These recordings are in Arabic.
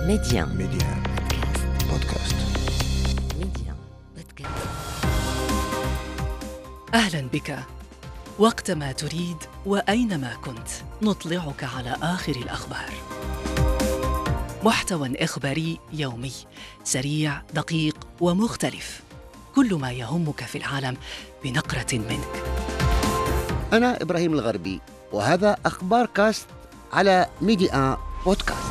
ميديان بودكاست. ميديان بودكاست. أهلا بك. وقتما تريد وأينما كنت نطلعك على آخر الأخبار. محتوى إخباري يومي سريع دقيق ومختلف، كل ما يهمك في العالم بنقرة منك. أنا إبراهيم الغربي، وهذا أخبار كاست على ميديان بودكاست.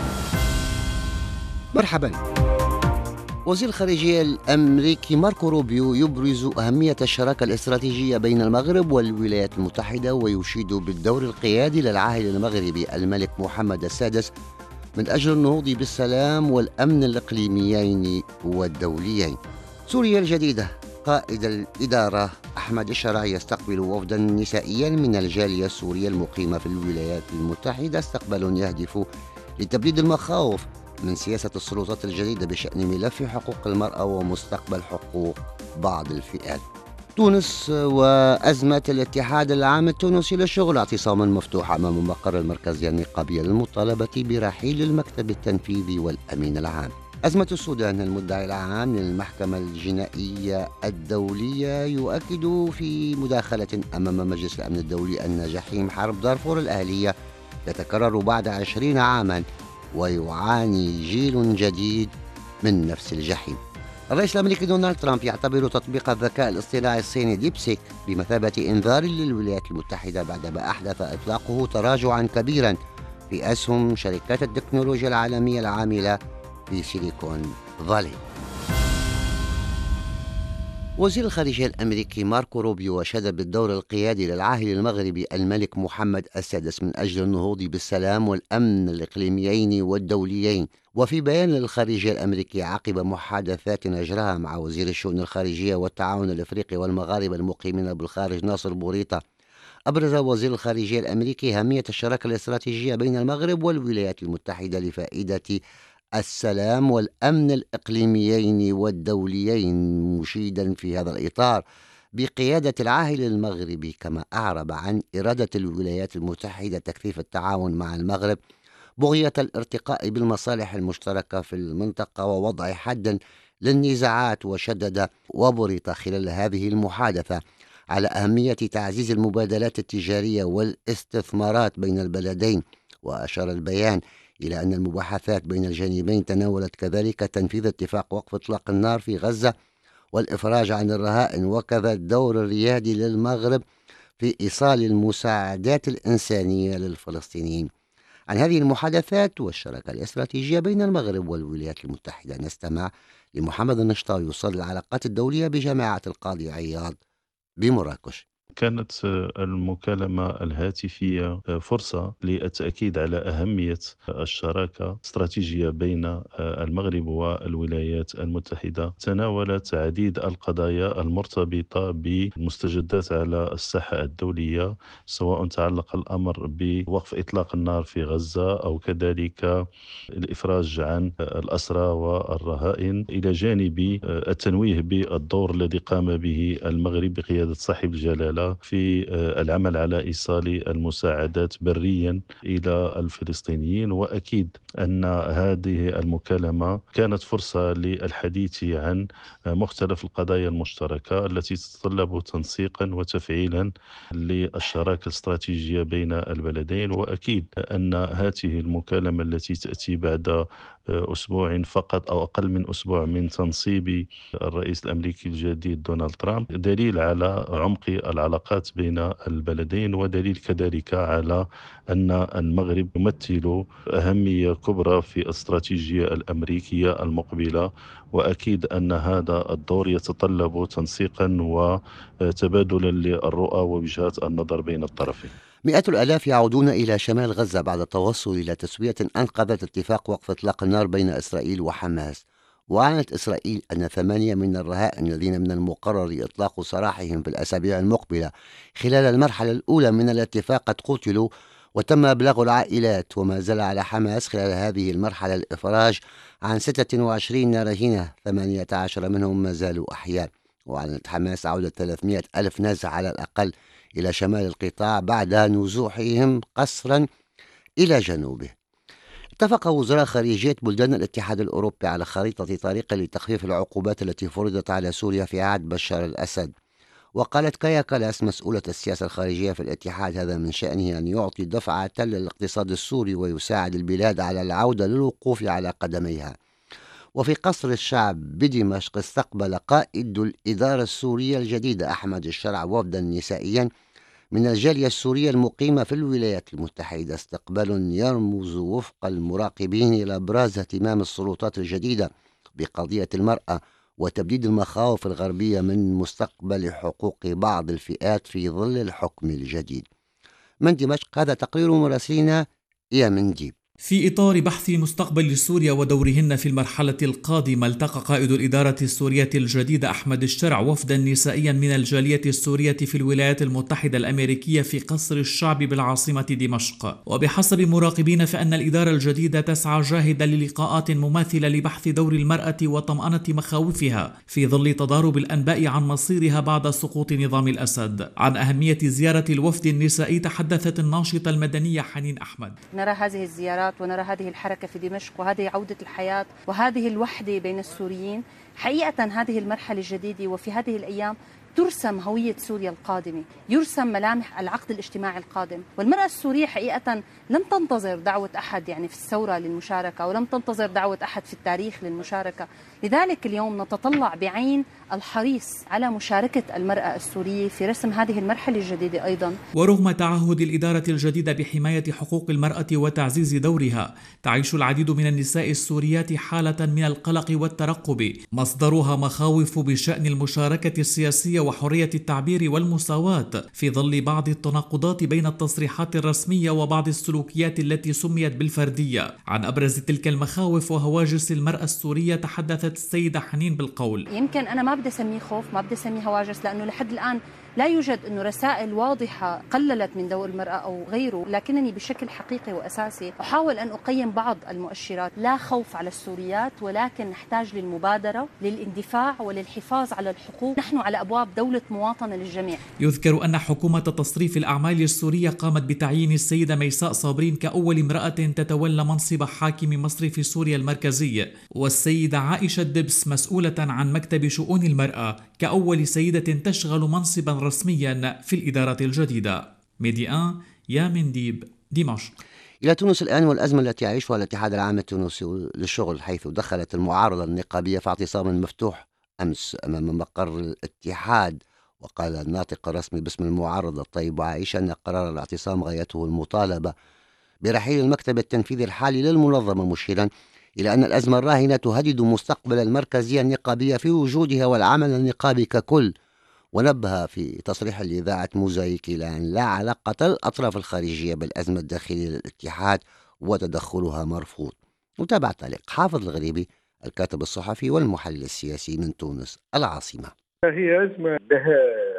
مرحبا. وزير الخارجية الأمريكي ماركو روبيو يبرز أهمية الشراكة الاستراتيجية بين المغرب والولايات المتحدة، ويشيد بالدور القيادي للعاهل المغربي الملك محمد السادس من أجل النهوض بالسلام والأمن الإقليميين والدوليين. سوريا الجديدة، قائد الإدارة أحمد الشرع يستقبل وفدا نسائيا من الجالية السورية المقيمة في الولايات المتحدة، استقبال يهدف لتبديد المخاوف من سياسة السلطات الجديدة بشأن ملف حقوق المرأة ومستقبل حقوق بعض الفئات. تونس وأزمة الاتحاد العام التونسي للشغل، اعتصاما مفتوح أمام مقر المركزية النقابية للمطالبة برحيل المكتب التنفيذي والأمين العام. أزمة السودان، المدعي العام للمحكمة الجنائية الدولية يؤكد في مداخلة أمام مجلس الأمن الدولي أن جحيم حرب دارفور الأهلية يتكرر بعد 20 عاما، ويعاني جيل جديد من نفس الجحيم. الرئيس الأمريكي دونالد ترامب يعتبر تطبيق الذكاء الاصطناعي الصيني ديبسيك بمثابة إنذار للولايات المتحدة بعدما أحدث إطلاقه تراجعا كبيرا في أسهم شركات التكنولوجيا العالمية العاملة في سيليكون فالي. وزير الخارجية الأمريكي ماركو روبيو أشاد بالدور القيادي للعاهل المغربي الملك محمد السادس من أجل النهوض بالسلام والأمن الإقليميين والدوليين. وفي بيان للخارجية الأمريكي عقب محادثات أجراها مع وزير الشؤون الخارجية والتعاون الإفريقي والمغاربة المقيمين بالخارج ناصر بوريطة، أبرز وزير الخارجية الأمريكي أهمية الشراكة الاستراتيجية بين المغرب والولايات المتحدة لفائدة السلام والأمن الإقليميين والدوليين، مشيدا في هذا الإطار بقيادة العاهل المغربي، كما أعرب عن إرادة الولايات المتحدة تكثيف التعاون مع المغرب بغية الارتقاء بالمصالح المشتركة في المنطقة ووضع حد للنزاعات. وشدد وبرط خلال هذه المحادثة على أهمية تعزيز المبادلات التجارية والاستثمارات بين البلدين. وأشار البيان إلى أن المباحثات بين الجانبين تناولت كذلك تنفيذ اتفاق وقف إطلاق النار في غزة والإفراج عن الرهائن، وكذا الدور الريادي للمغرب في إيصال المساعدات الإنسانية للفلسطينيين. عن هذه المحادثات والشراكة الاستراتيجية بين المغرب والولايات المتحدة نستمع لمحمد النشطاوي، وصل العلاقات الدولية بجامعة القاضي عياض بمراكش. كانت المكالمة الهاتفية فرصة للتأكيد على أهمية الشراكة الاستراتيجية بين المغرب والولايات المتحدة. تناولت عديد القضايا المرتبطة بالمستجدات على الساحة الدولية، سواء تعلق الأمر بوقف إطلاق النار في غزة أو كذلك الإفراج عن الأسرى والرهائن، إلى جانب التنويه بالدور الذي قام به المغرب بقيادة صاحب الجلالة في العمل على إيصال المساعدات بريا إلى الفلسطينيين. وأكيد أن هذه المكالمة كانت فرصة للحديث عن مختلف القضايا المشتركة التي تتطلب تنسيقا وتفعيلا للشراكة الاستراتيجية بين البلدين. وأكيد أن هذه المكالمة التي تأتي بعد أسبوع فقط أو أقل من أسبوع من تنصيب الرئيس الأمريكي الجديد دونالد ترامب دليل على عمق العلاقات بين البلدين، ودليل كذلك على أن المغرب يمثل أهمية كبرى في الاستراتيجية الأمريكية المقبلة. وأكيد أن هذا الدور يتطلب تنسيقا وتبادلا للرؤى ووجهات النظر بين الطرفين. مئات الآلاف يعودون إلى شمال غزة بعد التوصل إلى تسوية أنقذت اتفاق وقف إطلاق النار بين إسرائيل وحماس. وأعلنت إسرائيل أن 8 من الرهائن الذين من المقرر إطلاق سراحهم في الأسابيع المقبلة خلال المرحلة الأولى من الاتفاق قد قتلوا، وتم إبلاغ العائلات. وما زال على حماس خلال هذه المرحلة الإفراج عن 26 رهينة، 18 منهم ما زالوا أحياء. وأعلنت حماس عودة 300 ألف نازح على الأقل إلى شمال القطاع بعد نزوحهم قسرا إلى جنوبه. اتفق وزراء خارجية بلدان الاتحاد الأوروبي على خريطة طريق لتخفيف العقوبات التي فرضت على سوريا في عهد بشار الأسد. وقالت كايا كالاس مسؤولة السياسة الخارجية في الاتحاد هذا من شأنه أن يعطي دفعة للاقتصاد السوري ويساعد البلاد على العودة للوقوف على قدميها. وفي قصر الشعب بدمشق استقبل قائد الإدارة السورية الجديدة أحمد الشرع وفدا نسائيا من الجالية السورية المقيمة في الولايات المتحدة، استقبال يرمز وفق المراقبين إلى إبراز اهتمام السلطات الجديدة بقضية المرأة وتبديد المخاوف الغربية من مستقبل حقوق بعض الفئات في ظل الحكم الجديد. من دمشق هذا تقرير مراسلنا إيا منديب. في إطار بحث مستقبل سوريا ودورهن في المرحلة القادمة، التقى قائد الإدارة السورية الجديدة أحمد الشرع وفدا نسائيا من الجالية السورية في الولايات المتحدة الأمريكية في قصر الشعب بالعاصمة دمشق. وبحسب مراقبين فإن الإدارة الجديدة تسعى جاهدة للقاءات مماثلة لبحث دور المرأة وطمأنة مخاوفها في ظل تضارب الأنباء عن مصيرها بعد سقوط نظام الأسد. عن أهمية زيارة الوفد النسائي تحدثت الناشطة المدنية حنين أحمد. نرى هذه الزيارات ونرى هذه الحركة في دمشق وهذه عودة الحياة وهذه الوحدة بين السوريين. حقيقة هذه المرحلة الجديدة وفي هذه الأيام ترسم هوية سوريا القادمة، يرسم ملامح العقد الاجتماعي القادم. والمرأة السورية حقيقة لم تنتظر دعوة أحد يعني في الثورة للمشاركة، ولم تنتظر دعوة أحد في التاريخ للمشاركة. لذلك اليوم نتطلع بعين الحريص على مشاركة المرأة السورية في رسم هذه المرحلة الجديدة أيضا. ورغم تعهد الإدارة الجديدة بحماية حقوق المرأة وتعزيز دورها، تعيش العديد من النساء السوريات حالة من القلق والترقب، مصدرها مخاوف بشأن المشاركة السياسية وحرية التعبير والمساواة في ظل بعض التناقضات بين التصريحات الرسمية وبعض السلوكيات التي سميت بالفردية. عن أبرز تلك المخاوف وهواجس المرأة السورية تحدثت السيدة حنين بالقول: يمكن أنا ما بدي أسميه خوف، ما بدي أسميه هواجس، لأنه لحد الآن لا يوجد أنه رسائل واضحة قللت من دور المرأة أو غيره، لكنني بشكل حقيقي وأساسي أحاول أن أقيم بعض المؤشرات. لا خوف على السوريات، ولكن نحتاج للمبادرة، للاندفاع وللحفاظ على الحقوق. نحن على أبواب دولة مواطنة للجميع. يذكر أن حكومة تصريف الأعمال السورية قامت بتعيين السيدة ميساء صابرين كأول امرأة تتولى منصب حاكم مصرف سوريا المركزي، والسيدة عائشة دبس مسؤولة عن مكتب شؤون المرأة كأول سيدة تشغل منصبا رسميا في الإدارة الجديدة. ميديان يا منديب، دمشق. إلى تونس الآن والأزمة التي يعيشها الاتحاد العام التونسي للشغل، حيث دخلت المعارضة النقابية في اعتصام مفتوح أمس أمام مقر الاتحاد. وقال الناطق الرسمي باسم المعارضة طيب عائشة أن قرار الاعتصام غايته المطالبة برحيل المكتب التنفيذي الحالي للمنظمة، مشيرا إلى أن الأزمة الراهنة تهدد مستقبل المركزية النقابية في وجودها والعمل النقابي ككل. ونبه في تصريح لإذاعة موزايك إلى أن لا علاقة الأطراف الخارجية بالأزمة الداخلية للاتحاد وتدخلها مرفوض. متابعة تعليق حافظ الغريبي الكاتب الصحفي والمحلل السياسي من تونس العاصمة. هي أزمة لها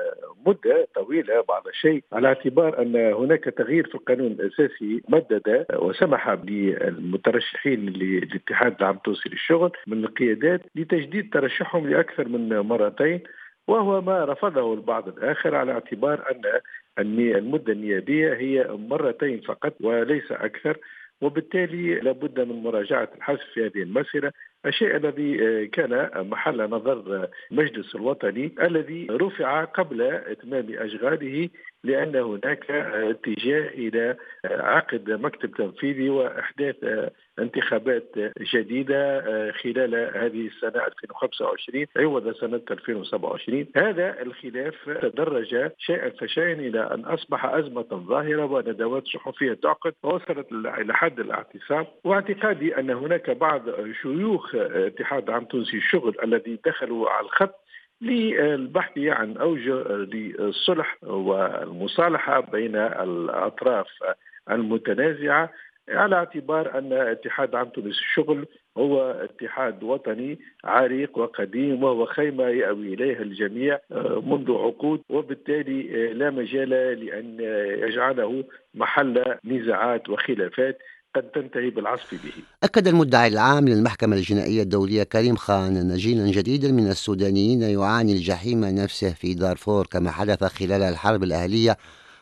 مدة طويلة بعض الشيء، على اعتبار أن هناك تغيير في القانون الأساسي مدد وسمح للمترشحين للاتحاد العام التونسي للشغل من القيادات لتجديد ترشحهم لأكثر من مرتين، وهو ما رفضه البعض الآخر على اعتبار أن المدة النيابية هي مرتين فقط وليس أكثر، وبالتالي لابد من مراجعة الحسم في هذه المسألة، الشيء الذي كان محل نظر المجلس الوطني الذي رفع قبل إتمام أشغاله، لأن هناك اتجاه إلى عقد مكتب تنفيذي وإحداث انتخابات جديدة خلال هذه السنة 2025 عوض سنة 2027. هذا الخلاف تدرج شيئا فشيئا إلى أن أصبح أزمة ظاهرة وندوات صحفية تعقد ووصلت إلى حد الاعتصام. واعتقادي أن هناك بعض شيوخ اتحاد العام التونسي للشغل الذي دخلوا على الخط للبحث عن أوجه للصلح والمصالحة بين الأطراف المتنازعة، على اعتبار أن اتحاد العام التونسي للشغل هو اتحاد وطني عريق وقديم، وهو خيمة يأوي إليها الجميع منذ عقود، وبالتالي لا مجال لأن يجعله محل نزاعات وخلافات قد تنتهي بالعصف به. أكد المدعي العام للمحكمة الجنائية الدولية كريم خان أن جيلا جديدا من السودانيين يعاني الجحيم نفسه في دارفور كما حدث خلال الحرب الأهلية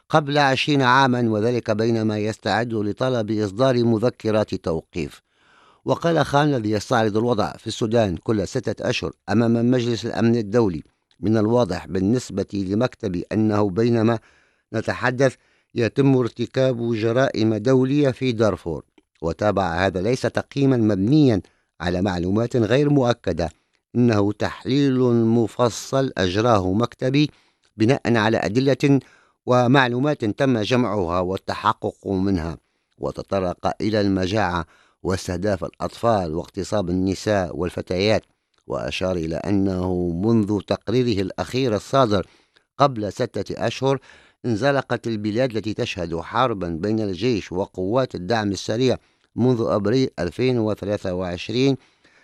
قبل 20 عاما، وذلك بينما يستعد لطلب إصدار مذكرات توقيف. وقال خان الذي يستعرض الوضع في السودان كل 6 أشهر أمام مجلس الأمن الدولي: من الواضح بالنسبة لمكتبي أنه بينما نتحدث يتم ارتكاب جرائم دولية في دارفور. وتابع: هذا ليس تقييما مبنيا على معلومات غير مؤكدة، إنه تحليل مفصل أجراه مكتبي بناء على أدلة ومعلومات تم جمعها والتحقق منها، وتطرق إلى المجاعة واستهداف الأطفال واغتصاب النساء والفتيات. وأشار إلى أنه منذ تقريره الأخير الصادر قبل 6 أشهر انزلقت البلاد التي تشهد حربا بين الجيش وقوات الدعم السريع منذ أبريل 2023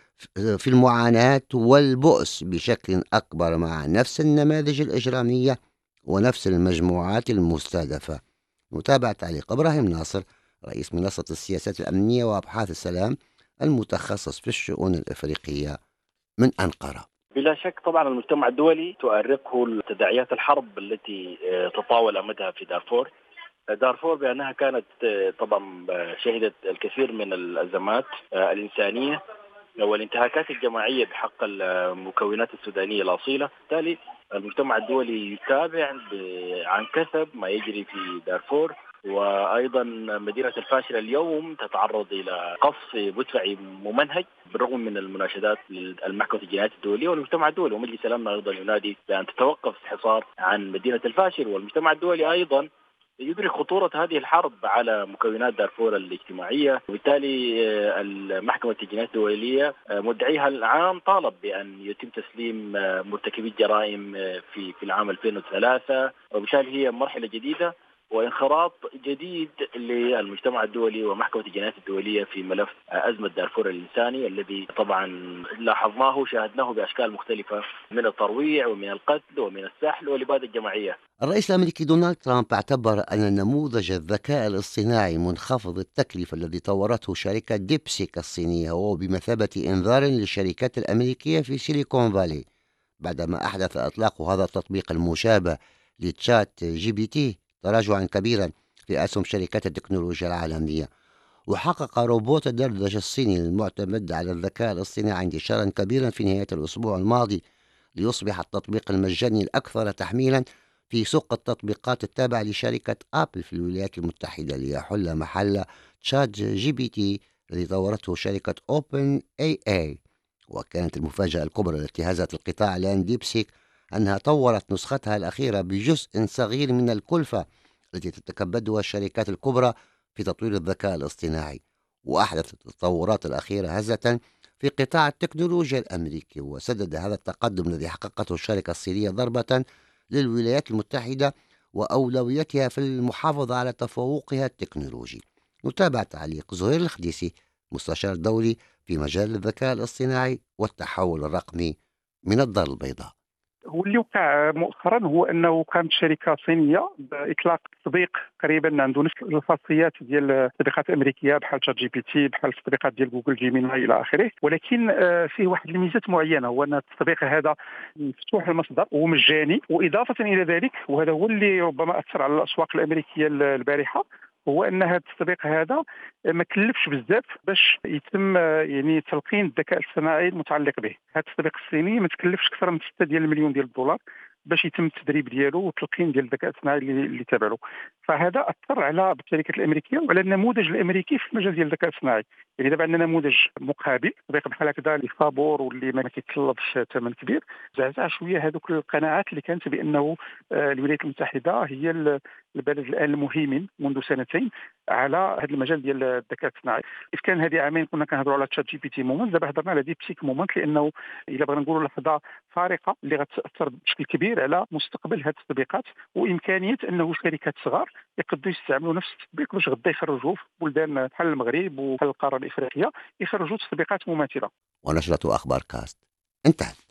في المعاناة والبؤس بشكل أكبر مع نفس النماذج الإجرامية ونفس المجموعات المستهدفة. نتابع تعليق إبراهيم ناصر، رئيس منصة السياسات الأمنية وأبحاث السلام المتخصص في الشؤون الإفريقية من أنقرة. بلا شك طبعا المجتمع الدولي تؤرقه تداعيات الحرب التي تطاول أمدها في دارفور. دارفور بأنها كانت طبعا شهدت الكثير من الأزمات الإنسانية والانتهاكات الجماعية بحق المكونات السودانية الأصيلة. بالتالي المجتمع الدولي يتابع عن كثب ما يجري في دارفور. وأيضا مدينة الفاشلة اليوم تتعرض إلى قصف مدفعي ممنهج بالرغم من المناشدات للمحكمة الجنائية الدولية والمجتمع الدولي. ومجلس الأمن أيضا ينادي بأن تتوقف الحصار عن مدينة الفاشل. والمجتمع الدولي أيضا يدرك خطورة هذه الحرب على مكونات دارفور الاجتماعية. وبالتالي المحكمة الجنائية الدولية مدعيها العام طالب بأن يتم تسليم مرتكبي الجرائم في العام 2003. وبالتالي هي مرحلة جديدة وانخراط جديد للمجتمع الدولي ومحكمة الجنائية الدولية في ملف أزمة دارفور الإنساني الذي طبعا لاحظناه وشاهدناه بأشكال مختلفة من الترويع ومن القتل ومن السحل والإبادة الجماعية. الرئيس الأمريكي دونالد ترامب اعتبر أن نموذج الذكاء الاصطناعي منخفض التكلفة الذي طورته شركة ديبسيك الصينية هو بمثابة إنذار للشركات الأمريكية في سيليكون فالي، بعدما أحدث إطلاق هذا التطبيق المشابه لتشات جي بي تي تراجعا كبيرا في أسهم شركات التكنولوجيا العالمية. وحقق روبوت الدردشة الصيني المعتمد على الذكاء الاصطناعي انتشارا كبيرا في نهاية الأسبوع الماضي، ليصبح التطبيق المجاني الأكثر تحميلا في سوق التطبيقات التابع لشركة آبل في الولايات المتحدة، ليحل محل تشات جي بي تي الذي طورته شركة أوبن اي اي. وكانت المفاجأة الكبرى التي هزت القطاع الآن ديبسيك أنها طورت نسختها الأخيرة بجزء صغير من الكلفة التي تتكبدها الشركات الكبرى في تطوير الذكاء الاصطناعي. وأحدثت التطورات الأخيرة هزة في قطاع التكنولوجيا الأمريكي، وسدد هذا التقدم الذي حققته الشركة الصينية ضربة للولايات المتحدة وأولويتها في المحافظة على تفوقها التكنولوجي. نتابع تعليق زهير الخديسي، مستشار دولي في مجال الذكاء الاصطناعي والتحول الرقمي من الدار البيضاء. هو اللي وقع مؤخرا هو انه قامت شركه صينيه باطلاق تطبيق قريبا عنده نفس الخاصيات ديال التطبيقات الامريكيه بحال شات جي بي تي، بحال التطبيقات ديال جوجل جيميناي الى اخره، ولكن فيه واحد الميزات معينه، هو ان التطبيق هذا مفتوح المصدر ومجاني. واضافه الى ذلك، وهذا هو اللي ربما اثر على الاسواق الامريكيه البارحه، هو ان هذا التطبيق هذا ما كلفش بزاف باش يتم يعني تلقين الذكاء الاصطناعي المتعلق به. هذا التطبيق الصيني ما تكلفش اكثر من 6 مليون ديال الدولار باش يتم التدريب ديالو والتلقين ديال الذكاء الاصطناعي اللي تابع له. فهذا اثر على الشركات الامريكيه وعلى النموذج الامريكي في المجال ديال الذكاء الاصطناعي. يعني دابا عندنا نموذج مقابل تطبيق بحال هكذا اللي فابور واللي ما كيتطلبش ثمن كبير، زعزع شويه هذوك القناعات اللي كانت بانه الولايات المتحده هي البلد الان المهيمن منذ 2 سنين على هذا المجال ديال الذكاء الاصطناعي. اذ كان هذه عامين كنا كنهضروا على تشات جي بي تي مومنت، دابا هضرنا على ديبسيك مومنت، لانه الا بغينا نقولوا لحظه فارقه اللي غتاثر بشكل كبير على مستقبل هذه التطبيقات وامكانيه انه شركات صغار يقدروا يستعملوا نفس التطبيق باش غدا يخرجوا في بلدان بحال المغرب وبحال القاره الافريقيه يخرجوا تطبيقات مماثله. ونشرة أخبار كاست انتهت.